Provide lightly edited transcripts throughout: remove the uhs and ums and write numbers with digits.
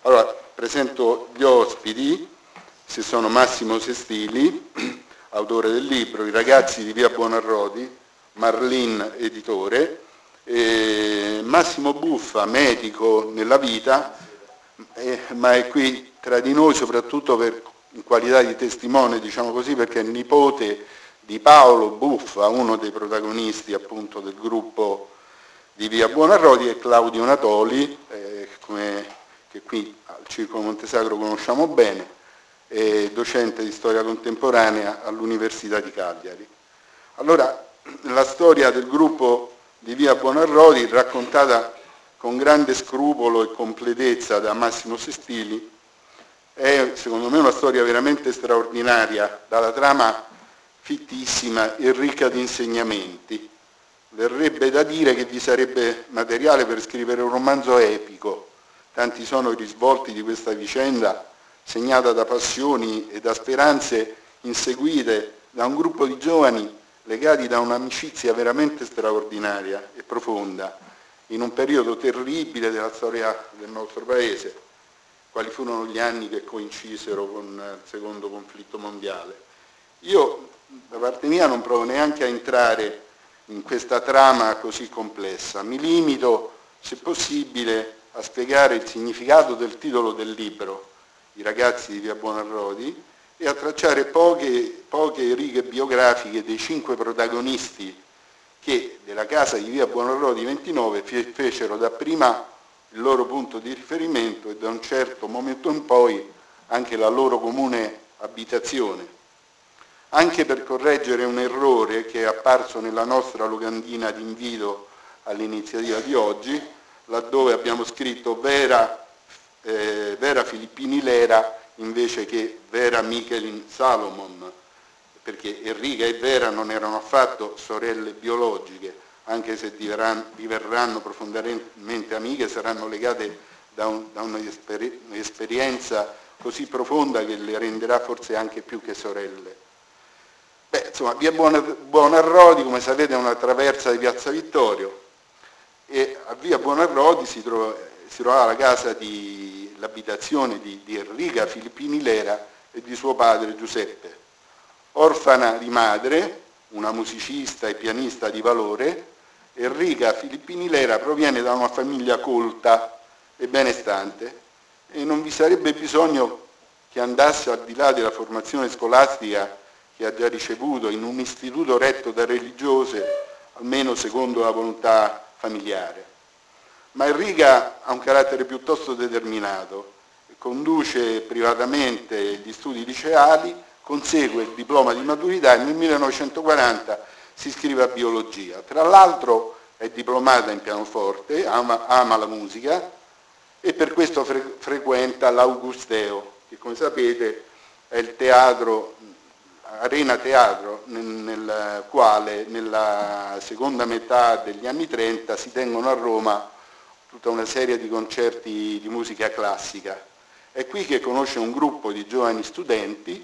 Allora, presento gli ospiti, se sono Massimo Sestili, autore del libro I ragazzi di Via Buonarroti, Marlin editore, e Massimo Buffa, medico nella vita, ma è qui tra di noi soprattutto in qualità di testimone, diciamo così, perché è il nipote di Paolo Buffa, uno dei protagonisti appunto del gruppo di Via Buonarroti, e Claudio Natoli, che qui al Circolo Montesagro conosciamo bene, docente di storia contemporanea all'Università di Cagliari. Allora, la storia del gruppo di Via Buonarroti, raccontata con grande scrupolo e completezza da Massimo Sestili, è secondo me una storia veramente straordinaria, dalla trama fittissima e ricca di insegnamenti. Verrebbe da dire che vi sarebbe materiale per scrivere un romanzo epico. Tanti sono i risvolti di questa vicenda, segnata da passioni e da speranze inseguite da un gruppo di giovani legati da un'amicizia veramente straordinaria e profonda, in un periodo terribile della storia del nostro Paese, quali furono gli anni che coincisero con il secondo conflitto mondiale. Io, da parte mia, non provo neanche a entrare in questa trama così complessa. Mi limito, se possibile, a spiegare il significato del titolo del libro, I ragazzi di Via Buonarroti, e a tracciare poche righe biografiche dei 5 protagonisti che della casa di Via Buonarroti 29 fecero dapprima il loro punto di riferimento e da un certo momento in poi anche la loro comune abitazione. Anche per correggere un errore che è apparso nella nostra locandina di invito all'iniziativa di oggi, laddove abbiamo scritto Vera Filippini Lera invece che Vera Michelin Salomon, perché Enrica e Vera non erano affatto sorelle biologiche, anche se diverranno profondamente amiche, saranno legate da un'esperienza così profonda che le renderà forse anche più che sorelle. Insomma, Via Buonarroti, come sapete, è una traversa di Piazza Vittorio, e a Via Buonarroti si trovava la casa l'abitazione di Enrica Filippini Lera e di suo padre Giuseppe. Orfana di madre, una musicista e pianista di valore, Enrica Filippini Lera proviene da una famiglia colta e benestante, e non vi sarebbe bisogno che andasse al di là della formazione scolastica che ha già ricevuto in un istituto retto da religiose, almeno secondo la volontà familiare. Ma Enrica ha un carattere piuttosto determinato, conduce privatamente gli studi liceali, consegue il diploma di maturità e nel 1940 si iscrive a biologia. Tra l'altro è diplomata in pianoforte, ama la musica e per questo frequenta l'Augusteo, che come sapete è il teatro, Arena Teatro, nel quale nella seconda metà degli anni 30 si tengono a Roma tutta una serie di concerti di musica classica. È qui che conosce un gruppo di giovani studenti,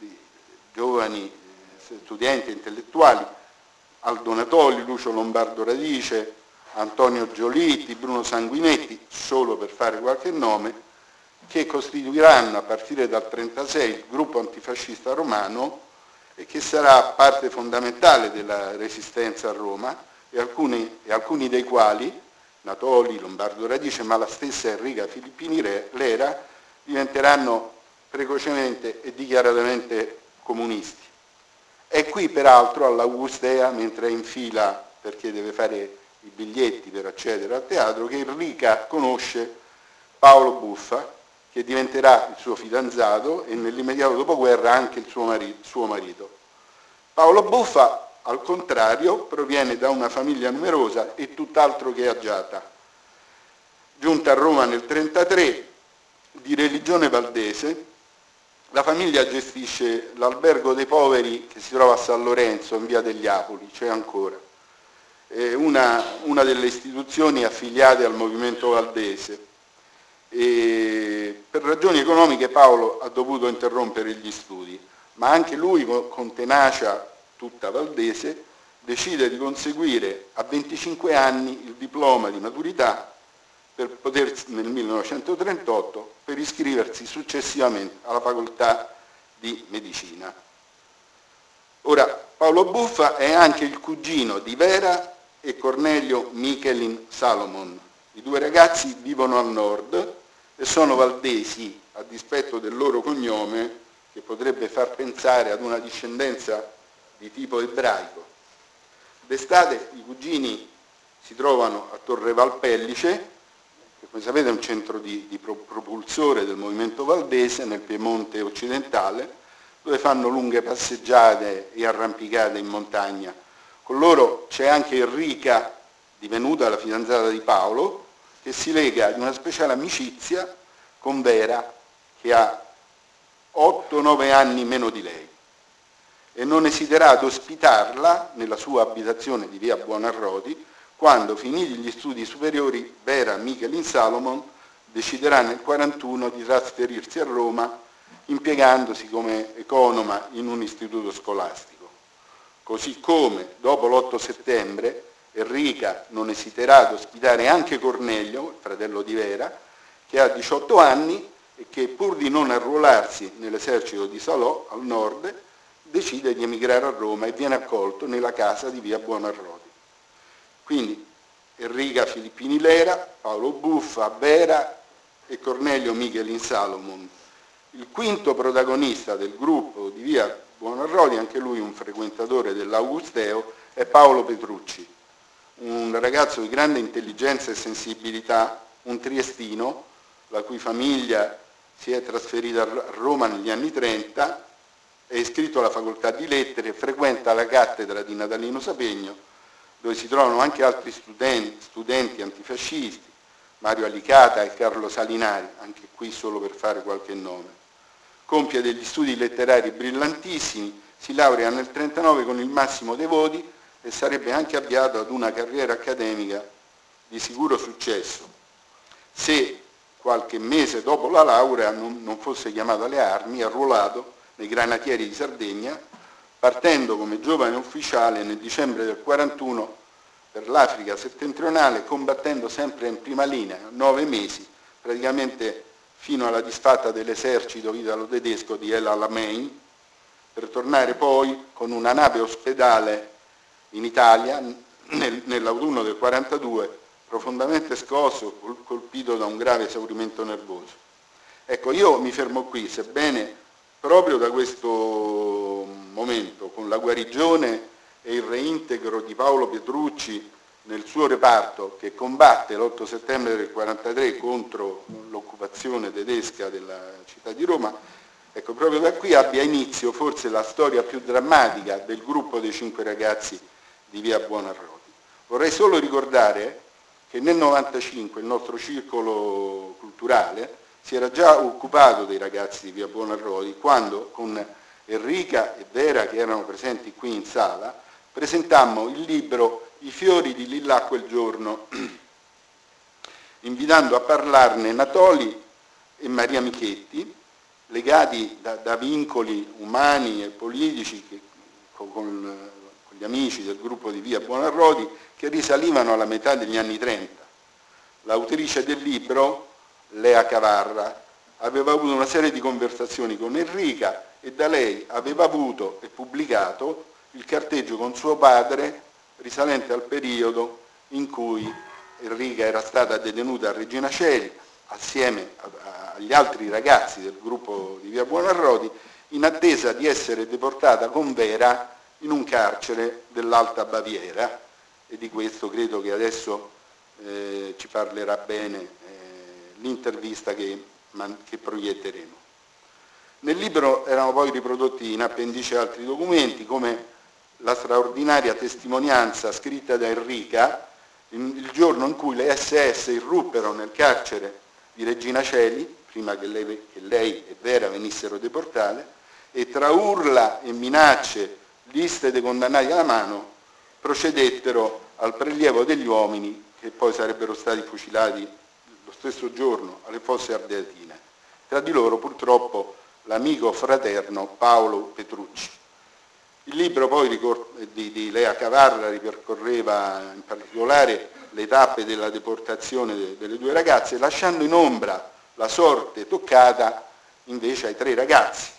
intellettuali, Aldo Natoli, Lucio Lombardo Radice, Antonio Giolitti, Bruno Sanguinetti, solo per fare qualche nome, che costituiranno a partire dal 1936 il gruppo antifascista romano e che sarà parte fondamentale della resistenza a Roma, e alcuni dei quali, Natoli, Lombardo Radice, ma la stessa Enrica Filippini Lera, diventeranno precocemente e dichiaratamente comunisti. È qui peraltro all'Augustea, mentre è in fila perché deve fare i biglietti per accedere al teatro, che Enrica conosce Paolo Buffa, che diventerà il suo fidanzato e nell'immediato dopoguerra anche il suo marito. Paolo Buffa, al contrario, proviene da una famiglia numerosa e tutt'altro che agiata. Giunta a Roma nel 1933, di religione valdese, la famiglia gestisce l'albergo dei poveri che si trova a San Lorenzo, in via degli Apoli, c'è ancora. È una delle istituzioni affiliate al movimento valdese. E per ragioni economiche Paolo ha dovuto interrompere gli studi, ma anche lui, con tenacia tutta valdese, decide di conseguire a 25 anni il diploma di maturità nel 1938 per iscriversi successivamente alla facoltà di medicina. Ora, Paolo Buffa è anche il cugino di Vera e Cornelio Michelin Salomon. I due ragazzi vivono al nord e sono valdesi, a dispetto del loro cognome, che potrebbe far pensare ad una discendenza di tipo ebraico. D'estate i cugini si trovano a Torre Valpellice, che come sapete è un centro di propulsore del movimento valdese nel Piemonte occidentale, dove fanno lunghe passeggiate e arrampicate in montagna. Con loro c'è anche Enrica, divenuta la fidanzata di Paolo, che si lega ad una speciale amicizia con Vera, che ha 8-9 anni meno di lei, e non esiterà ad ospitarla nella sua abitazione di via Buonarroti quando, finiti gli studi superiori, Vera Michelin Salomon deciderà nel 1941 di trasferirsi a Roma impiegandosi come economa in un istituto scolastico. Così come, dopo l'8 settembre, Enrica non esiterà ad ospitare anche Cornelio, il fratello di Vera, che ha 18 anni e che, pur di non arruolarsi nell'esercito di Salò, al nord, decide di emigrare a Roma e viene accolto nella casa di via Buonarroti. Quindi Enrica Filippini Lera, Paolo Buffa, Vera e Cornelio Michelin Salomon. Il quinto protagonista del gruppo di via Buonarroti, anche lui un frequentatore dell'Augusteo, è Paolo Petrucci, un ragazzo di grande intelligenza e sensibilità, un triestino, la cui famiglia si è trasferita a Roma negli anni 30, è iscritto alla facoltà di lettere e frequenta la cattedra di Natalino Sapegno, dove si trovano anche altri studenti antifascisti, Mario Alicata e Carlo Salinari, anche qui solo per fare qualche nome. Compie degli studi letterari brillantissimi, si laurea nel 1939 con il massimo dei voti e sarebbe anche avviato ad una carriera accademica di sicuro successo, se qualche mese dopo la laurea non fosse chiamato alle armi, arruolato nei Granatieri di Sardegna, partendo come giovane ufficiale nel dicembre del 1941 per l'Africa settentrionale, combattendo sempre in prima linea, 9 mesi, praticamente fino alla disfatta dell'esercito italo-tedesco di El Alamein, per tornare poi con una nave ospedale in Italia nell'autunno del 1942, profondamente scosso, colpito da un grave esaurimento nervoso. Ecco, io mi fermo qui, sebbene proprio da questo momento, con la guarigione e il reintegro di Paolo Petrucci nel suo reparto, che combatte l'8 settembre del 1943 contro l'occupazione tedesca della città di Roma, ecco, proprio da qui abbia inizio forse la storia più drammatica del gruppo dei 5 ragazzi di via Buonarroti. Vorrei solo ricordare che nel 1995 il nostro circolo culturale si era già occupato dei ragazzi di via Buonarroti quando, con Enrica e Vera, che erano presenti qui in sala, presentammo il libro I fiori di Lillà quel giorno, invitando a parlarne Natoli e Maria Michetti, legati da vincoli umani e politici con gli amici del gruppo di via Buonarroti, che risalivano alla metà degli anni 30. L'autrice del libro, Lea Cavarra, aveva avuto una serie di conversazioni con Enrica e da lei aveva avuto e pubblicato il carteggio con suo padre risalente al periodo in cui Enrica era stata detenuta a Regina Coeli assieme agli altri ragazzi del gruppo di via Buonarroti, in attesa di essere deportata con Vera in un carcere dell'Alta Baviera, e di questo credo che adesso ci parlerà bene l'intervista che proietteremo. Nel libro erano poi riprodotti in appendice altri documenti, come la straordinaria testimonianza scritta da Enrica il giorno in cui le SS irruppero nel carcere di Regina Coeli, prima che lei e Vera venissero deportate, e tra urla e minacce, liste dei condannati alla mano, procedettero al prelievo degli uomini che poi sarebbero stati fucilati lo stesso giorno alle Fosse Ardeatine. Tra di loro purtroppo l'amico fraterno Paolo Petrucci. Il libro poi di Lea Cavarra ripercorreva in particolare le tappe della deportazione delle due ragazze, lasciando in ombra la sorte toccata invece ai 3 ragazzi.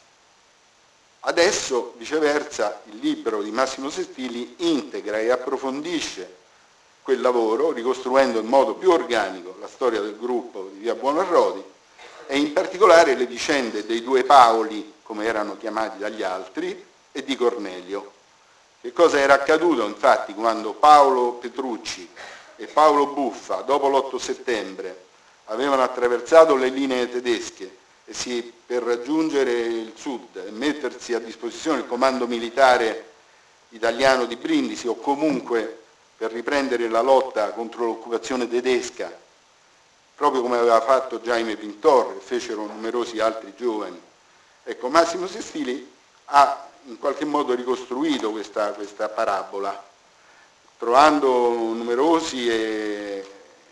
Adesso, viceversa, il libro di Massimo Sestili integra e approfondisce quel lavoro, ricostruendo in modo più organico la storia del gruppo di via Buonarroti e in particolare le vicende dei 2 Paoli, come erano chiamati dagli altri, e di Cornelio. Che cosa era accaduto infatti quando Paolo Petrucci e Paolo Buffa, dopo l'8 settembre, avevano attraversato le linee tedesche e per raggiungere il sud e mettersi a disposizione il comando militare italiano di Brindisi o comunque per riprendere la lotta contro l'occupazione tedesca, proprio come aveva fatto Jaime Pintorre e fecero numerosi altri giovani. Ecco, Massimo Sestili ha in qualche modo ricostruito questa parabola, trovando numerosi e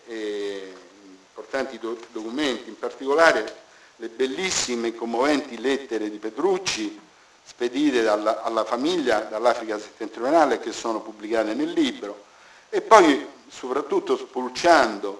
importanti documenti, in particolare le bellissime e commoventi lettere di Petrucci spedite alla famiglia dall'Africa settentrionale, che sono pubblicate nel libro, e poi soprattutto spulciando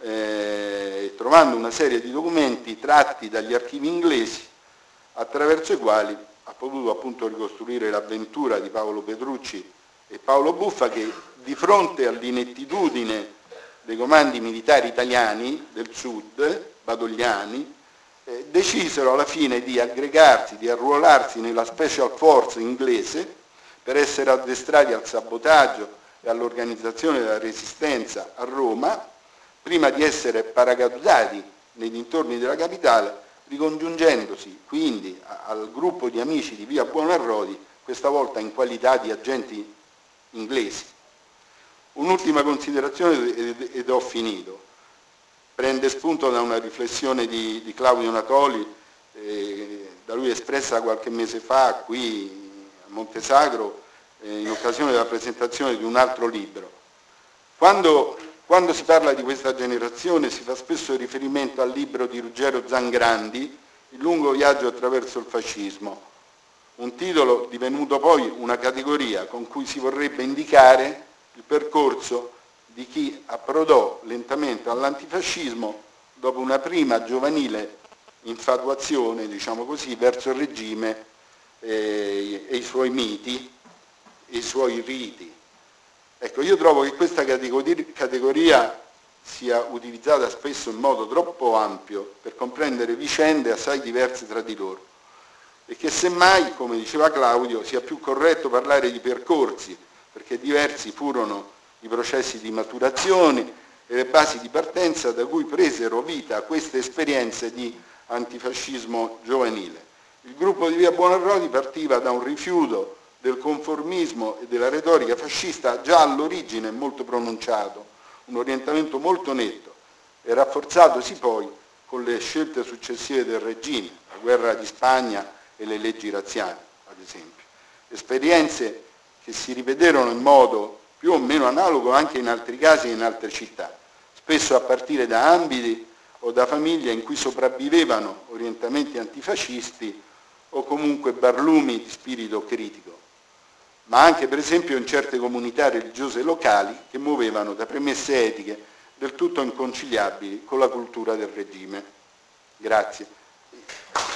e trovando una serie di documenti tratti dagli archivi inglesi attraverso i quali ha potuto appunto ricostruire l'avventura di Paolo Petrucci e Paolo Buffa, che di fronte all'inettitudine dei comandi militari italiani del sud, badogliani, decisero alla fine di aggregarsi, di arruolarsi nella Special Force inglese per essere addestrati al sabotaggio e all'organizzazione della resistenza a Roma, prima di essere paracadutati nei dintorni della capitale, ricongiungendosi quindi al gruppo di amici di via Buonarroti, questa volta in qualità di agenti inglesi. Un'ultima considerazione ed ho finito. Prende spunto da una riflessione di Claudio Natoli, da lui espressa qualche mese fa qui a Montesagro, in occasione della presentazione di un altro libro. Quando si parla di questa generazione si fa spesso riferimento al libro di Ruggero Zangrandi, Il lungo viaggio attraverso il fascismo, un titolo divenuto poi una categoria con cui si vorrebbe indicare il percorso di chi approdò lentamente all'antifascismo dopo una prima giovanile infatuazione, diciamo così, verso il regime e i suoi miti e i suoi riti. Ecco, io trovo che questa categoria sia utilizzata spesso in modo troppo ampio per comprendere vicende assai diverse tra di loro e che semmai, come diceva Claudio, sia più corretto parlare di percorsi, perché diversi furono i processi di maturazione e le basi di partenza da cui presero vita queste esperienze di antifascismo giovanile. Il gruppo di via Buonarroti partiva da un rifiuto del conformismo e della retorica fascista già all'origine molto pronunciato, un orientamento molto netto e rafforzatosi poi con le scelte successive del regime, la guerra di Spagna e le leggi razziali, ad esempio. Esperienze che si ripeterono in modo più o meno analogo anche in altri casi e in altre città, spesso a partire da ambiti o da famiglie in cui sopravvivevano orientamenti antifascisti o comunque barlumi di spirito critico, ma anche per esempio in certe comunità religiose locali che muovevano da premesse etiche del tutto inconciliabili con la cultura del regime. Grazie.